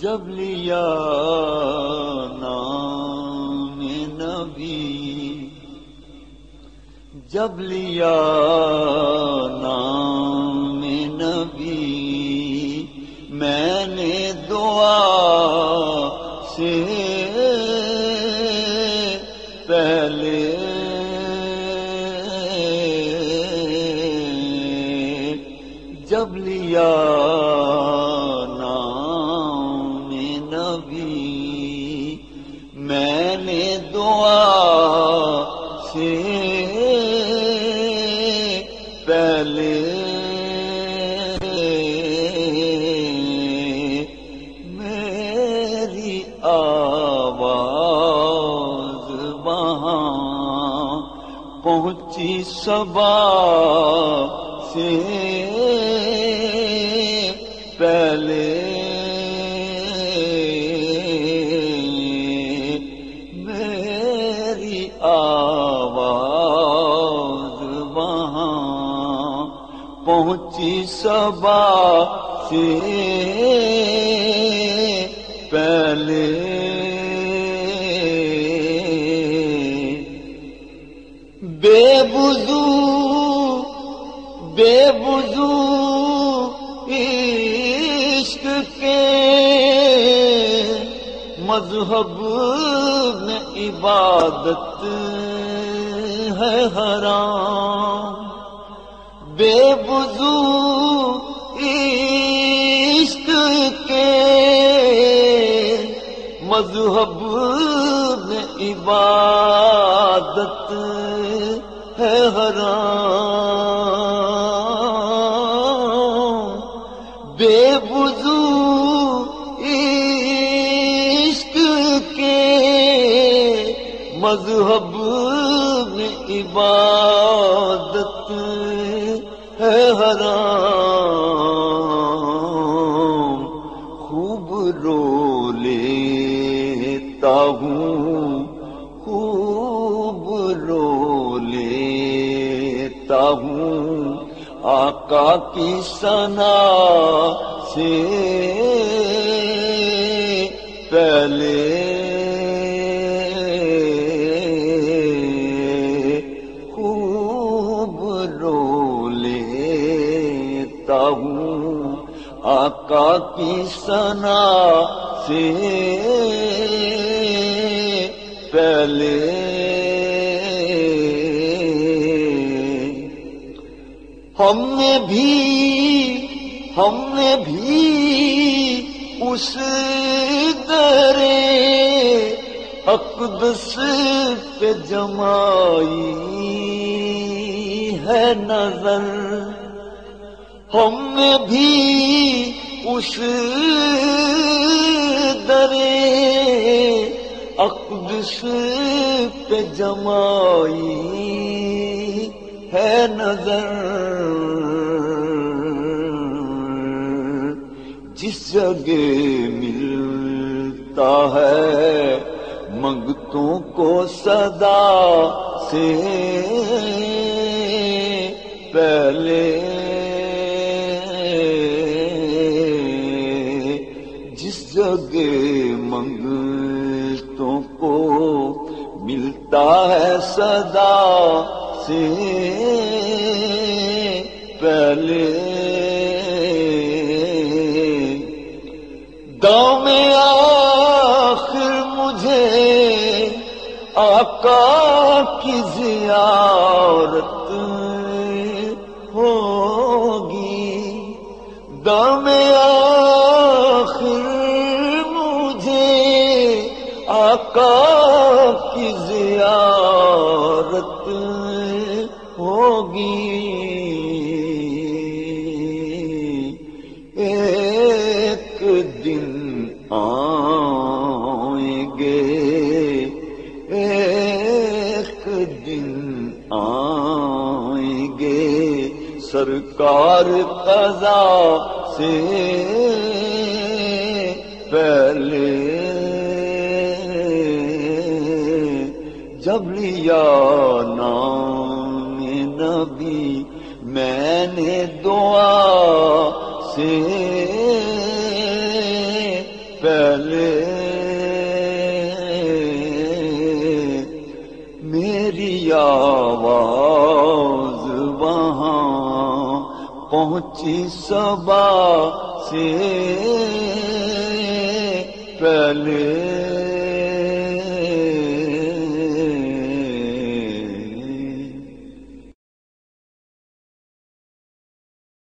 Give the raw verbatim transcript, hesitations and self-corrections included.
جب لیا نام نبی، جب لیا نام نبی، میں نے دعا سے پہلے جب لیا نام نبی، میں نے دعا سے پہلے میری آواز وہاں پہنچی صبا سے پہلے، میری آواز وہاں پہنچی صبا سے پہلے، بے وضو بے وضو عشق کے مذہب میں عبادت ہے حرام، بے وضو عشق کے مذہب میں عبادت ہے حرام، بے وضو عشق کے مذہب میں عبادت ہے حرام، خوب رو لیتا ہوں، خوب رو لیتا ہوں آقا کی ثنا سے پہلے، خوب رو لیتا ہوں آقا کی ثنا سے پہلے، ہم نے بھی ہم نے بھی اس درے اقدس پہ جمائی ہے نظر، ہم نے بھی اس درے اقدس پہ جمائی ہے نظر، جس جگہ ملتا ہے منگتوں کو صدا سے پہلے، جس جگہ منگتوں کو ملتا ہے صدا سے پہلے، داؤں میں آخر مجھے آقا کی زیارت ہوگی، داؤں میں آخر مجھے آقا کی زیارت ہوگی، ایک دن آئیں گے، ایک دن آئیں گے سرکار قضا سے پہلے، جب لیا نام نبی میں نے دعا سے آواز وہاں پہنچی صبا سے پہلے